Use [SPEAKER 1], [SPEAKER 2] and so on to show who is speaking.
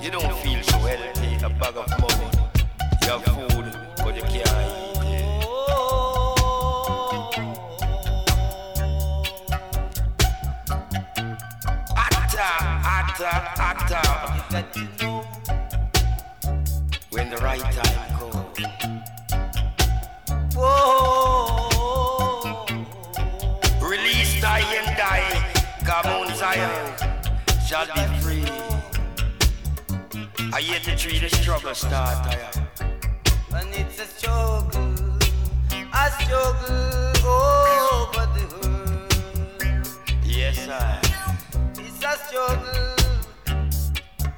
[SPEAKER 1] You don't feel so healthy, a bag of money. You have food, but you can't eat it. Atta. You got to know when the right time comes. Whoa. Release die and die. Come on, Zion shall be free. I hear the tree, the struggle start.
[SPEAKER 2] And it's a struggle over the world.
[SPEAKER 1] Yes, I.
[SPEAKER 2] It's a struggle